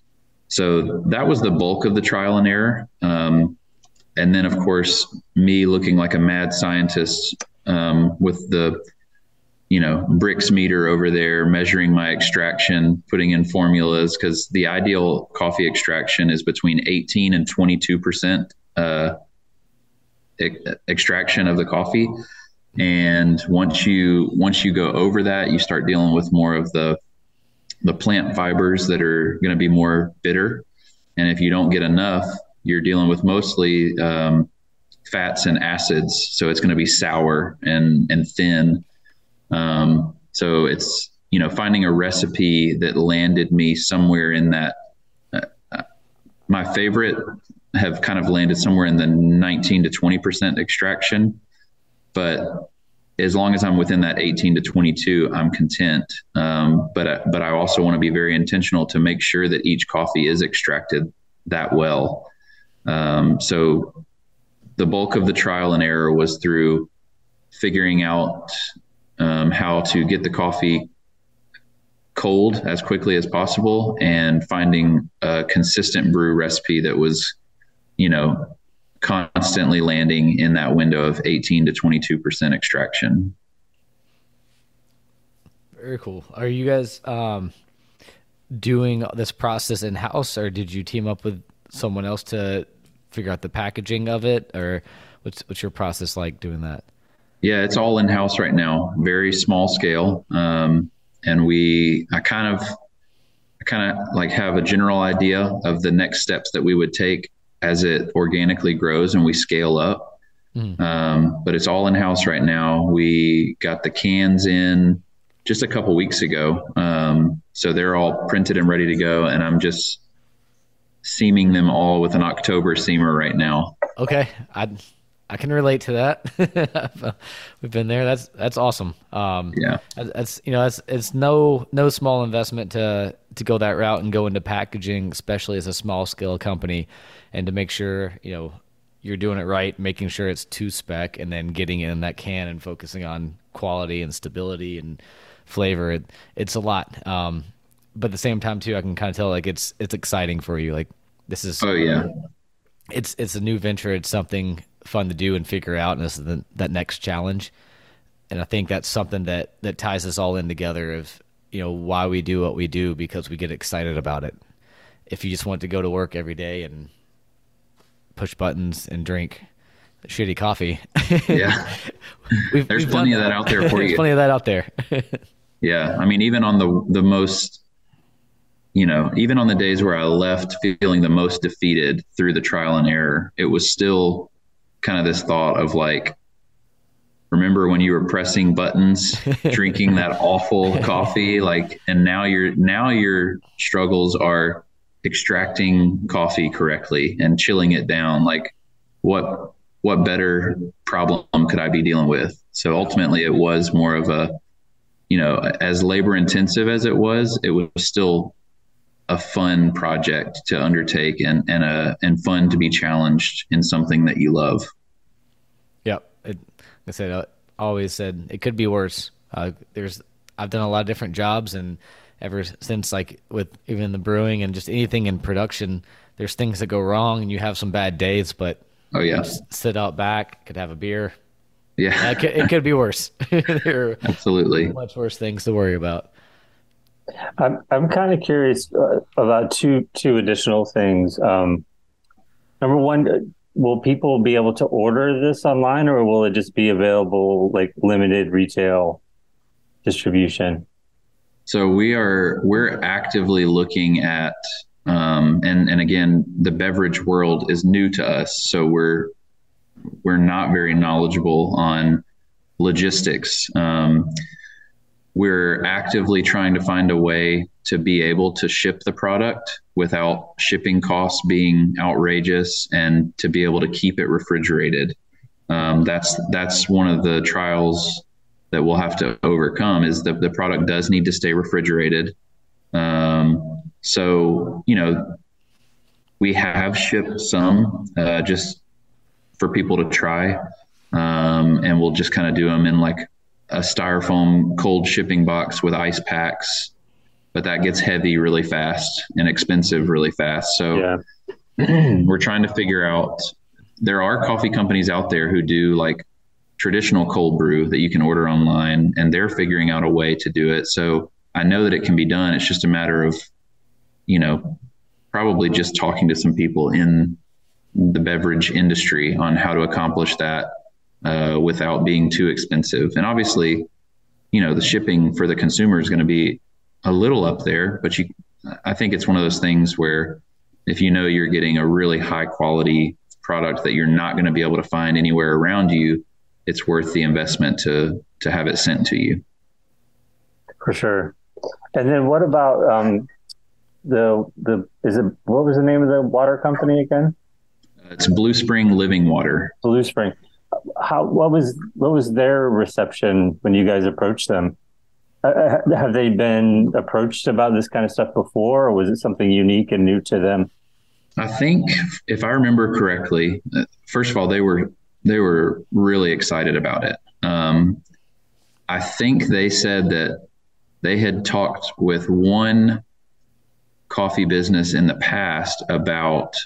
So that was the bulk of the trial and error. Um, and then, of course, me looking like a mad scientist, um, with the, you know, Brix meter over there, measuring my extraction, putting in formulas, because the ideal coffee extraction is between eighteen and twenty-two percent uh, e- extraction of the coffee. And once you once you go over that, you start dealing with more of the the plant fibers that are going to be more bitter. And if you don't get enough, you're dealing with mostly um, fats and acids. So it's going to be sour and, and thin. Um, so it's, you know, finding a recipe that landed me somewhere in that. Uh, my favorite have kind of landed somewhere in the nineteen to twenty percent extraction, but as long as I'm within that eighteen to twenty-two, I'm content. Um, but, but I also want to be very intentional to make sure that each coffee is extracted that well. Um, so the bulk of the trial and error was through figuring out um, how to get the coffee cold as quickly as possible, and finding a consistent brew recipe that was, you know, constantly landing in that window of eighteen to twenty-two percent extraction. Very cool. Are you guys um, doing this process in house, or did you team up with someone else to figure out the packaging of it, or what's what's your process like doing that? Yeah, it's all in house right now, very small scale. Um, and we, I kind of, I kind of like have a general idea of the next steps that we would take as it organically grows and we scale up. Mm. Um, but it's all in house right now. We got the cans in just a couple weeks ago. Um, so they're all printed and ready to go. And I'm just seaming them all with an October seamer right now. Okay, I I can relate to that. We've been there. That's that's awesome. Um, Yeah. that's you know that's it's no no small investment to to go that route and go into packaging, especially as a small scale company, and to make sure you know you're doing it right, making sure it's to spec, and then getting it in that can and focusing on quality and stability and flavor. It, it's a lot. Um, but at the same time too, I can kind of tell like it's it's exciting for you. Like this is Oh yeah. it's it's a new venture. It's something fun to do and figure out, and this is the, that next challenge. And I think that's something that that ties us all in together of you know why we do what we do, because we get excited about it. If you just want to go to work every day and push buttons and drink shitty coffee, Yeah. we've, There's we've plenty done of that out there for There's you. plenty of that out there. Yeah. I mean, even on the, the most, you know, even on the days where I left feeling the most defeated through the trial and error, it was still kind of this thought of like, remember when you were pressing buttons, drinking that awful coffee, like, and now your, now your struggles are extracting coffee correctly and chilling it down. Like what, what better problem could I be dealing with? So ultimately it was more of a, you know, as labor intensive as it was, it was still a fun project to undertake and, and a, and fun to be challenged in something that you love. Yep. It, like I said, I always said it could be worse. Uh, there's, I've done a lot of different jobs, and ever since, like with even the brewing and just anything in production, there's things that go wrong and you have some bad days, but Oh yeah. just sit out back, could have a beer. Yeah, It could, it could be worse. There are absolutely. much worse things to worry about. I'm I'm kind of curious uh, about two two additional things. Um, number one, uh, will people be able to order this online, or will it just be available like limited retail distribution? So we are we're actively looking at um, and and again the beverage world is new to us, so we're we're not very knowledgeable on logistics. Um, we're actively trying to find a way to be able to ship the product without shipping costs being outrageous, and to be able to keep it refrigerated. Um, that's that's one of the trials that we'll have to overcome, is that the product does need to stay refrigerated. Um, so, you know, we have shipped some uh, just for people to try. Um, and we'll just kind of do them in like a styrofoam cold shipping box with ice packs, but that gets heavy really fast and expensive really fast. So Yeah. we're trying to figure out, there are coffee companies out there who do like traditional cold brew that you can order online, and they're figuring out a way to do it. So I know that it can be done. It's just a matter of, you know, probably just talking to some people in the beverage industry on how to accomplish that uh, without being too expensive. And obviously, you know, the shipping for the consumer is going to be a little up there, but you, I think it's one of those things where if you know you're getting a really high quality product that you're not going to be able to find anywhere around you, it's worth the investment to to have it sent to you. For sure. And then what about um, the the is it what was the name of the water company again? It's Blue Spring Living Water. Blue Spring. How what was what was their reception when you guys approached them? Uh, have they been approached about this kind of stuff before, or was it something unique and new to them? I think if I remember correctly, first of all, they were they were really excited about it. Um, I think they said that they had talked with one coffee business in the past about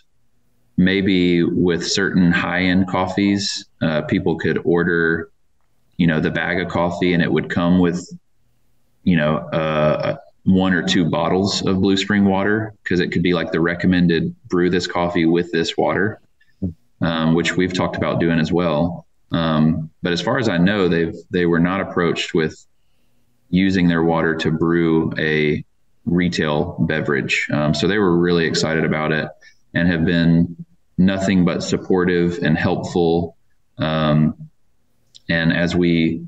maybe with certain high-end coffees, uh, people could order, you know, the bag of coffee and it would come with, you know, uh, one or two bottles of Blue Spring water, because it could be like the recommended brew this coffee with this water. Um, which we've talked about doing as well. Um, but as far as I know, they've they were not approached with using their water to brew a retail beverage. Um, so they were really excited about it and have been nothing but supportive and helpful. Um, and as we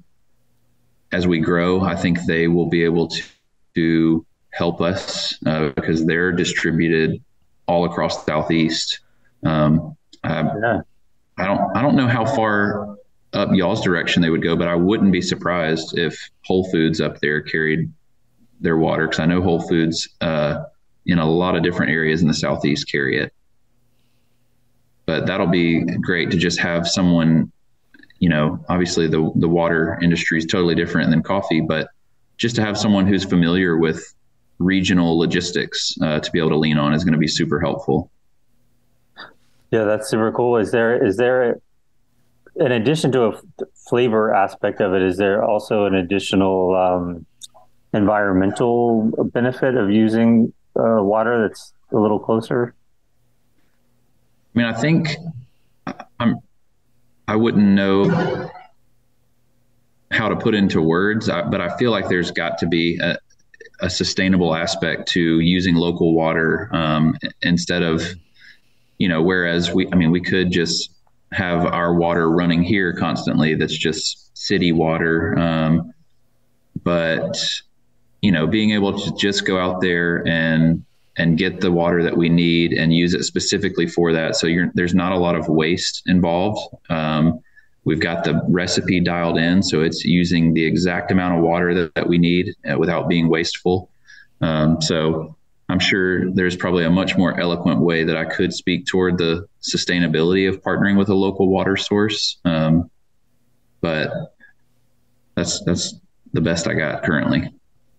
as we grow, I think they will be able to, to help us uh, because they're distributed all across the Southeast. Um, I, Yeah. I don't I don't know how far up y'all's direction they would go, but I wouldn't be surprised if Whole Foods up there carried their water, because I know Whole Foods uh, in a lot of different areas in the Southeast carry it. But that'll be great to just have someone, you know, obviously the the water industry is totally different than coffee, but just to have someone who's familiar with regional logistics uh, to be able to lean on is going to be super helpful. Yeah, that's super cool. Is there is there in addition to a f- flavor aspect of it, is there also an additional um, environmental benefit of using uh, water that's a little closer? I mean, I think I'm I wouldn't know how to put into words, but I feel like there's got to be a, a sustainable aspect to using local water um, instead of, you know, whereas we, I mean, we could just have our water running here constantly. That's just city water. Um, but, you know, being able to just go out there and, and get the water that we need and use it specifically for that. So you're, there's not a lot of waste involved. Um, we've got the recipe dialed in, so it's using the exact amount of water that, that we need uh, without being wasteful. Um, so I'm sure there's probably a much more eloquent way that I could speak toward the sustainability of partnering with a local water source. Um, but that's, that's the best I got currently.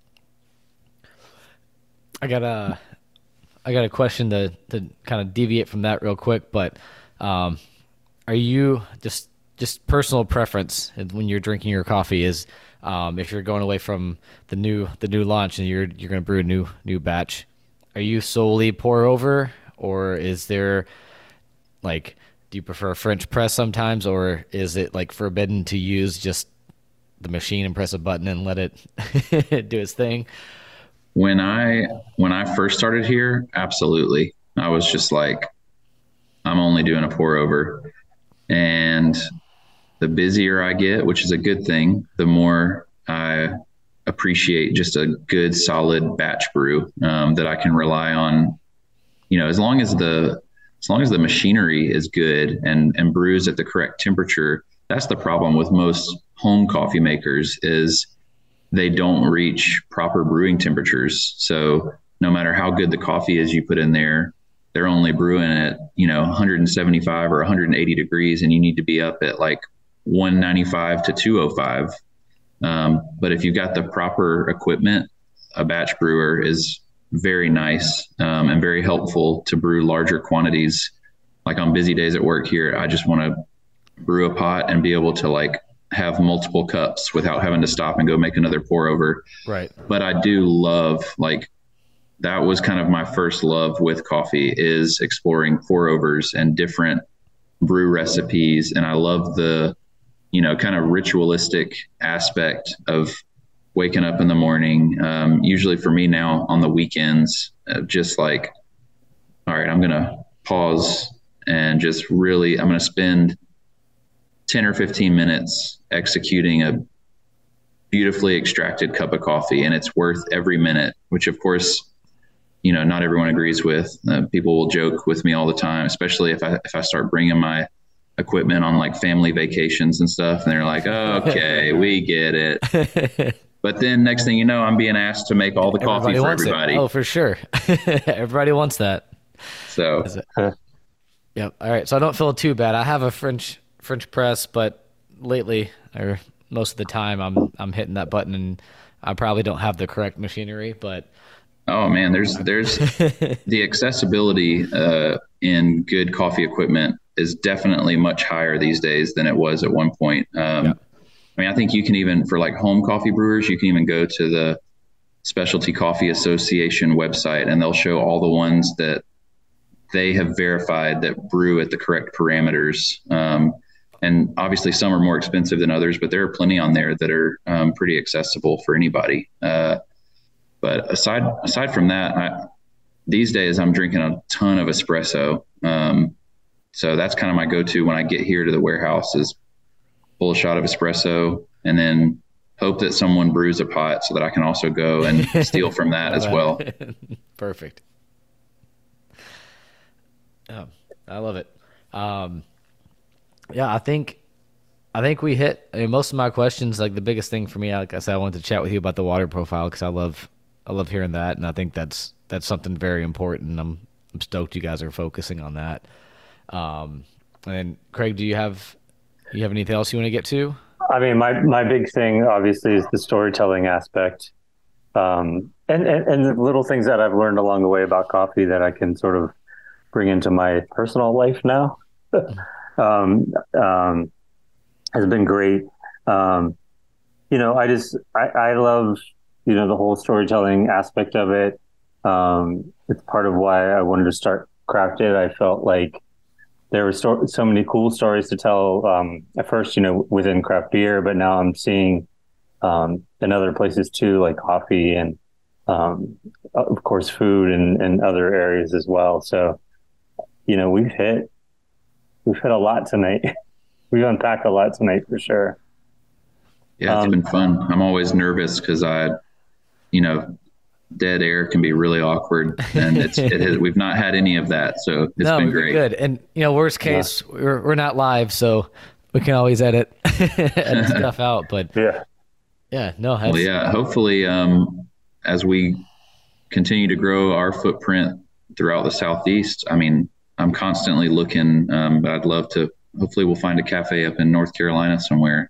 I got a, I got a question to, to kind of deviate from that real quick, but um, are you just, just personal preference when you're drinking your coffee is um, if you're going away from the new, the new launch and you're, you're going to brew a new, new batch, are you solely pour over, or is there like, do you prefer a French press sometimes, or is it like forbidden to use just the machine and press a button and let it do its thing? When I when I first started here, absolutely. I was just like, I'm only doing a pour over. And the busier I get, which is a good thing, the more I appreciate just a good solid batch brew um, that I can rely on. You know, as long as the as long as the machinery is good and and brews at the correct temperature. That's the problem with most home coffee makers is they don't reach proper brewing temperatures. So no matter how good the coffee is you put in there, they're only brewing at, you know, one seventy-five or one hundred eighty degrees, and you need to be up at like one ninety-five to two oh five. Um, but if you've got the proper equipment, a batch brewer is very nice um, and very helpful to brew larger quantities. Like on busy days at work here, I just want to brew a pot and be able to like have multiple cups without having to stop and go make another pour over. Right. But I do love, like, that was kind of my first love with coffee is exploring pour overs and different brew recipes. And I love the, you know, kind of ritualistic aspect of waking up in the morning. Um, usually for me now on the weekends, uh, just like, all right, I'm going to pause and just really, I'm going to spend ten or fifteen minutes executing a beautifully extracted cup of coffee, and it's worth every minute, which of course, you know, not everyone agrees with. Uh, people will joke with me all the time, especially if I, if I start bringing my equipment on like family vacations and stuff, and they're like, oh, okay, we get it. But then next thing you know, I'm being asked to make all the coffee Everybody for everybody. It. Oh, for sure. Everybody wants that. So, yep. All right. So I don't feel too bad. I have a French French press, but lately, or most of the time, I'm I'm hitting that button, and I probably don't have the correct machinery. But oh man, there's there's the accessibility uh, in good coffee equipment is definitely much higher these days than it was at one point. Um, yeah. I mean, I think you can even, for like home coffee brewers, you can even go to the Specialty Coffee Association website, and they'll show all the ones that they have verified that brew at the correct parameters. Um, and obviously some are more expensive than others, but there are plenty on there that are um, pretty accessible for anybody. Uh, but aside, aside from that, I, these days I'm drinking a ton of espresso. Um, so that's kind of my go-to when I get here to the warehouse is pull a shot of espresso and then hope that someone brews a pot so that I can also go and steal from that as well. Perfect. I love it. Um, yeah, I think I think we hit I mean, most of my questions. Like the biggest thing for me, like I said, I wanted to chat with you about the water profile because I love I love hearing that, and I think that's that's something very important. I'm I'm stoked you guys are focusing on that. Um, and Craig, do you have you have anything else you want to get to? I mean, my my big thing obviously is the storytelling aspect, um, and, and and the little things that I've learned along the way about coffee that I can sort of bring into my personal life now. um, um, has been great. Um, you know, I just I, I love you know the whole storytelling aspect of it. Um, it's part of why I wanted to start Crafted. I felt like there were so, so many cool stories to tell. Um, at first, you know, within craft beer, but now I'm seeing um, in other places too, like coffee and um, of course food and, and other areas as well. So, you know, we've hit we've hit a lot tonight. We've unpacked a lot tonight for sure. Yeah, it's Um, been fun. I'm always nervous because I, you know, dead air can be really awkward, and it's it has, we've not had any of that, so it's no, been we've great. been good. And you know, worst case, yeah. we're we're not live, so we can always edit edit stuff out. But yeah, yeah, no, that's, well, yeah. Hopefully, um, as we continue to grow our footprint throughout the Southeast, I mean, I'm constantly looking, um, but I'd love to. Hopefully, we'll find a cafe up in North Carolina somewhere.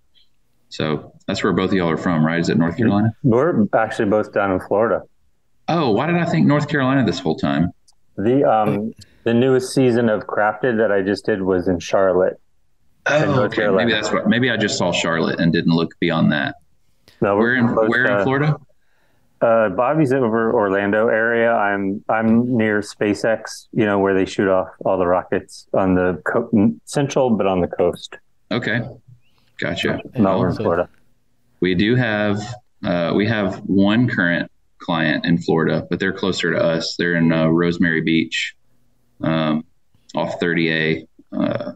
So that's where both of y'all are from, right? Is it North Carolina? We're actually both down in Florida. Oh, why did I think North Carolina this whole time? The um the newest season of Crafted that I just did was in Charlotte. Oh, in North okay. Carolina. Maybe that's what. Maybe I just saw Charlotte and didn't look beyond that. No, we're in both, where in uh, Florida? Uh, Bobby's over Orlando area. I'm I'm near SpaceX. You know where they shoot off all the rockets on the co- central, but on the coast. Okay, gotcha. Not well, in Florida. We do have uh, we have one current client in Florida, but they're closer to us. They're in uh, Rosemary Beach, um, off thirty A. Uh,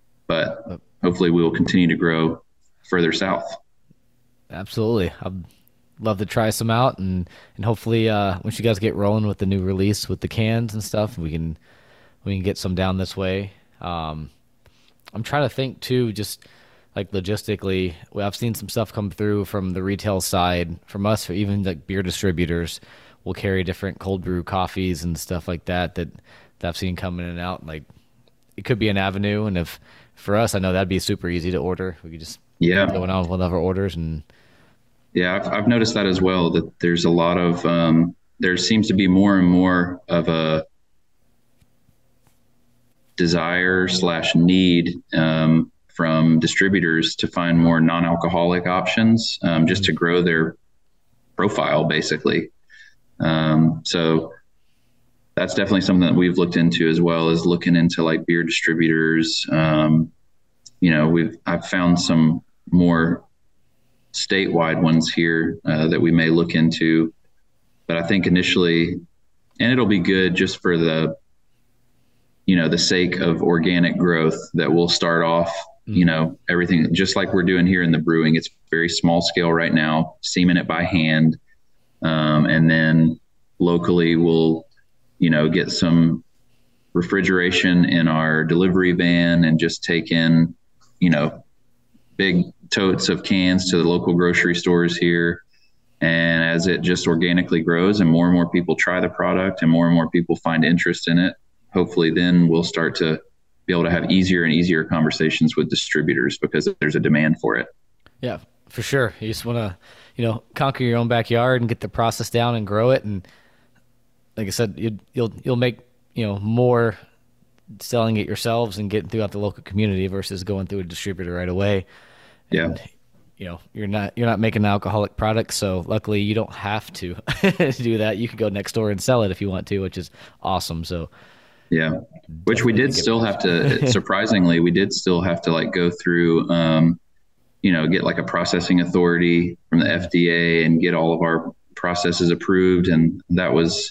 but hopefully, we will continue to grow further south. Absolutely, I'd love to try some out, and and hopefully, uh, once you guys get rolling with the new release with the cans and stuff, we can we can get some down this way. Um, I'm trying to think too, just like logistically. Well, I've seen some stuff come through from the retail side, from us, or even like beer distributors will carry different cold brew coffees and stuff like that that, that I've seen come in and out. Like it could be an avenue, and if for us, I know that'd be super easy to order. We could just yeah going on with one of our orders and. Yeah, I've, I've noticed that as well, that there's a lot of, um, there seems to be more and more of a desire slash need um, from distributors to find more non-alcoholic options um, just to grow their profile, basically. Um, so that's definitely something that we've looked into as well, as looking into like beer distributors. Um, you know, we've, I've found some more statewide ones here uh, that we may look into, but I think initially, and it'll be good just for the, you know, the sake of organic growth, that we'll start off, you know, everything just like we're doing here in the brewing. It's very small scale right now, seaming it by hand. Um, and then locally we'll, you know, get some refrigeration in our delivery van and just take in, you know, big totes of cans to the local grocery stores here. And as it just organically grows and more and more people try the product and more and more people find interest in it, hopefully then we'll start to be able to have easier and easier conversations with distributors because there's a demand for it. Yeah, for sure. You just want to, you know, conquer your own backyard and get the process down and grow it. And like I said, you, you'll, you'll make, you know, more selling it yourselves and getting throughout the local community versus going through a distributor right away. Yeah. And, you know, you're not you're not making an alcoholic product, so luckily you don't have to do that. You can go next door and sell it if you want to, which is awesome. So yeah, which we did still have to, surprisingly, we did still have to like go through, um, you know, get like a processing authority from the F D A and get all of our processes approved. And that was,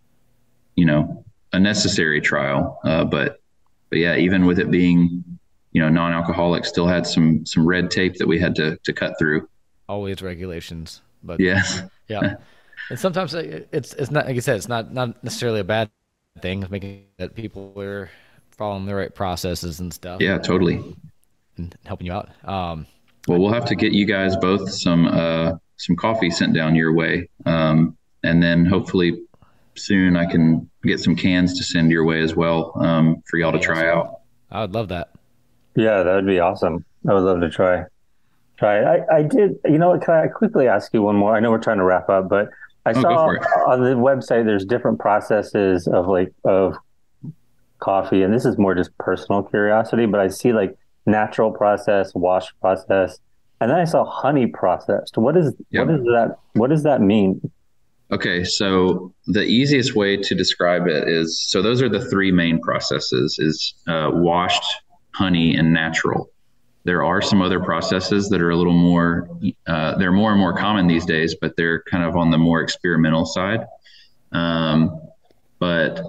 you know, a necessary trial. Uh, but, but yeah, even with it being, you know, non-alcoholic, still had some, some red tape that we had to, to cut through. Always regulations, but yeah. yeah. And sometimes it's, it's not, like I said, it's not, not necessarily a bad thing, making that people are following the right processes and stuff. Yeah, totally. And helping you out. Um, well, we'll have to get you guys both some uh, some coffee sent down your way, um, and then hopefully soon I can get some cans to send your way as well, um, for y'all to try out. I would love that. Yeah, that would be awesome. I would love to try. Try. I, I did. You know what? Can I quickly ask you one more? I know we're trying to wrap up, but I Oh, go saw for it. on the website there's different processes of like of coffee, and this is more just personal curiosity. But I see like natural process, wash process, and then I saw honey processed. What is Yep. what is that? What does that mean? Okay, so the easiest way to describe it is, so those are the three main processes, is uh, washed, honey, and natural. There are some other processes that are a little more, uh, they're more and more common these days, but they're kind of on the more experimental side. Um, but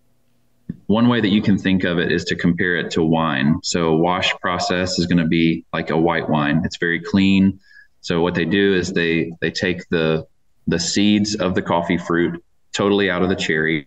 one way that you can think of it is to compare it to wine. So a wash process is going to be like a white wine. It's very clean. So what they do is they they take the the seeds of the coffee fruit totally out of the cherry,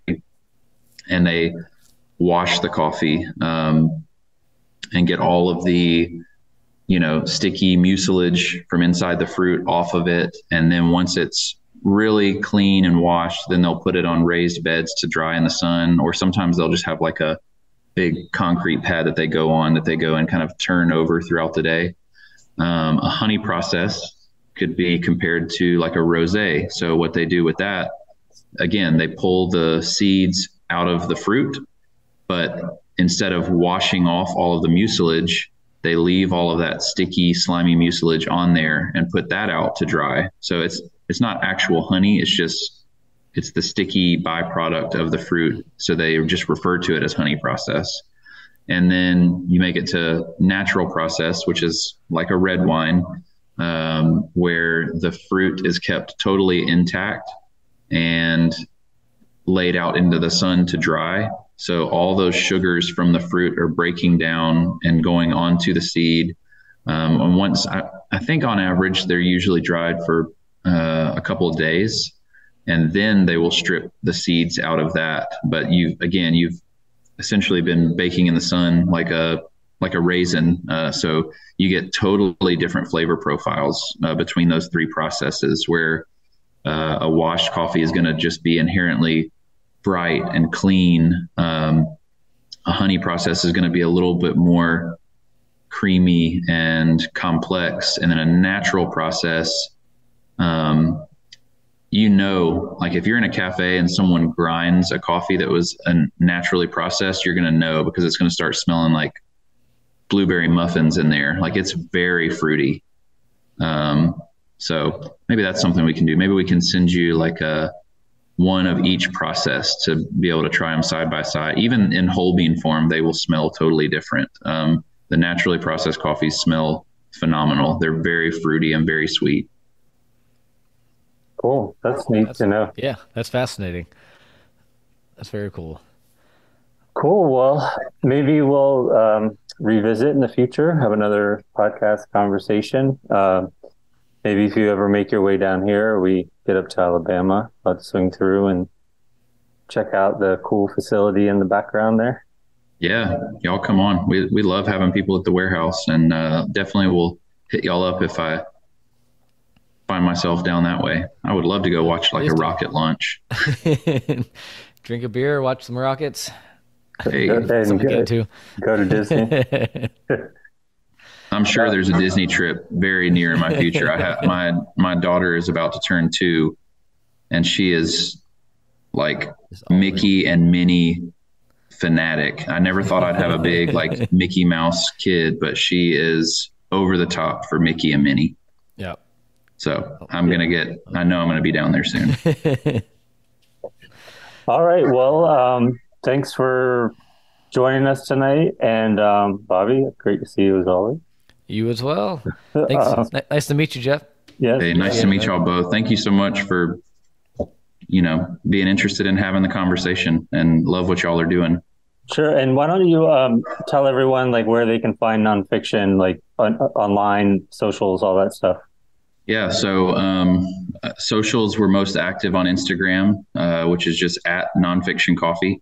and they wash the coffee um, and get all of the, you know, sticky mucilage from inside the fruit off of it. And then once it's really clean and washed, then they'll put it on raised beds to dry in the sun, or sometimes they'll just have like a big concrete pad that they go on, that they go and kind of turn over throughout the day. Um, a honey process could be compared to like a rosé. So what they do with that, again, they pull the seeds out of the fruit, but instead of washing off all of the mucilage, they leave all of that sticky, slimy mucilage on there and put that out to dry. So it's it's not actual honey. It's just, it's the sticky byproduct of the fruit. So they just refer to it as honey process. And then you make it to natural process, which is like a red wine, um, where the fruit is kept totally intact and laid out into the sun to dry. So all those sugars from the fruit are breaking down and going onto the seed. Um, and once, I, I think on average, they're usually dried for uh, a couple of days, and then they will strip the seeds out of that. But you, again, you've essentially been baking in the sun like a like a raisin. Uh, so you get totally different flavor profiles uh, between those three processes, where uh, a washed coffee is going to just be inherently bright and clean. Um, a honey process is going to be a little bit more creamy and complex. And then a natural process, um, you know, like if you're in a cafe and someone grinds a coffee that was uh, naturally processed, you're going to know, because it's going to start smelling like blueberry muffins in there. Like it's very fruity. Um, so maybe that's something we can do. Maybe we can send you like a one of each process to be able to try them side by side. Even in whole bean form, they will smell totally different. Um, the naturally processed coffees smell phenomenal. They're very fruity and very sweet. Cool. That's neat That's, to know. Yeah, that's fascinating. That's very cool. Cool. Well, maybe we'll um, revisit in the future, have another podcast conversation. Uh, maybe if you ever make your way down here, or we get up to Alabama, let's swing through and check out the cool facility in the background there. Yeah, y'all come on. We we love having people at the warehouse, and uh, definitely will hit y'all up if I find myself down that way. I would love to go watch like a rocket launch. Drink a beer, watch some rockets. Hey, And Something to get go, into. go to Disney. I'm sure there's a Disney trip very near in my future. I have my my daughter is about to turn two, and she is like Mickey and Minnie fanatic. I never thought I'd have a big like Mickey Mouse kid, but she is over the top for Mickey and Minnie. Yeah. So I'm gonna get. I know I'm gonna be down there soon. All right. Well, um, thanks for joining us tonight. And um, Bobby, great to see you as always. You as well. Thanks. Uh, N- nice to meet you, Jeff. yes. Hey, nice to meet y'all both. Thank you so much for, you know, being interested in having the conversation, and love what y'all are doing. Sure. And why don't you um, tell everyone like where they can find nonfiction, like on, online, socials, all that stuff. Yeah. So um, socials, we're most active on Instagram, uh, which is just at Nonfiction Coffee.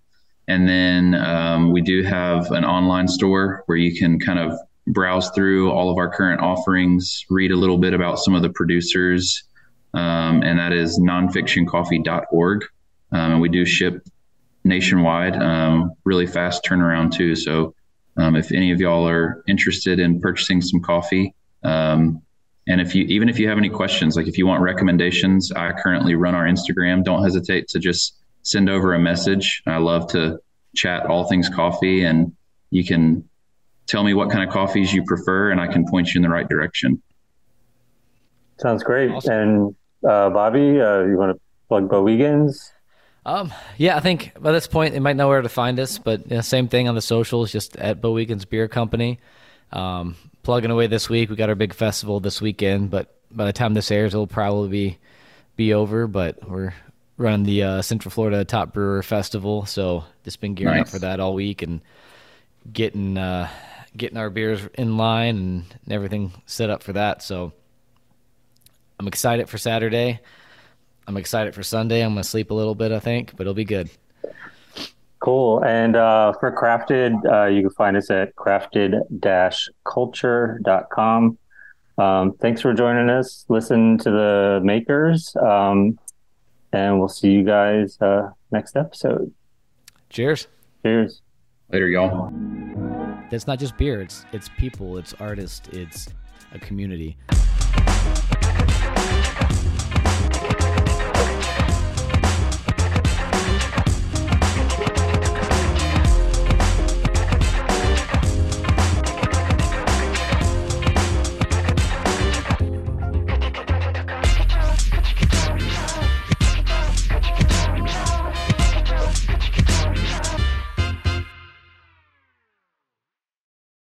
And then um, we do have an online store where you can kind of browse through all of our current offerings, read a little bit about some of the producers, um, and that is nonfiction coffee dot org. Um, and we do ship nationwide, um, really fast turnaround too. So um, if any of y'all are interested in purchasing some coffee, um, and if you, even if you have any questions, like if you want recommendations, I currently run our Instagram. Don't hesitate to just send over a message. I love to chat all things coffee, and you can tell me what kind of coffees you prefer, and I can point you in the right direction. Sounds great. Awesome. And uh, Bobby, uh, you want to plug Bowegans? Um, yeah, I think by this point they might know where to find us, but you know, same thing on the socials, just at Bowegans Beer Company. Um, plugging away this week. We got our big festival this weekend, but by the time this airs, it'll probably be be over. But we're running the uh, Central Florida Top Brewer Festival, so just been gearing Nice. up for that all week and getting uh, getting our beers in line and everything set up for that. So I'm excited for Saturday. I'm excited for Sunday. I'm going to sleep a little bit, I think, but it'll be good. Cool. And uh, for Crafted, uh, you can find us at crafted dash culture dot com. Um, thanks for joining us. Listen to the makers, um, and we'll see you guys uh, next episode. Cheers. Cheers. Later, y'all. It's not just beer. It's it's people. It's artists. It's a community.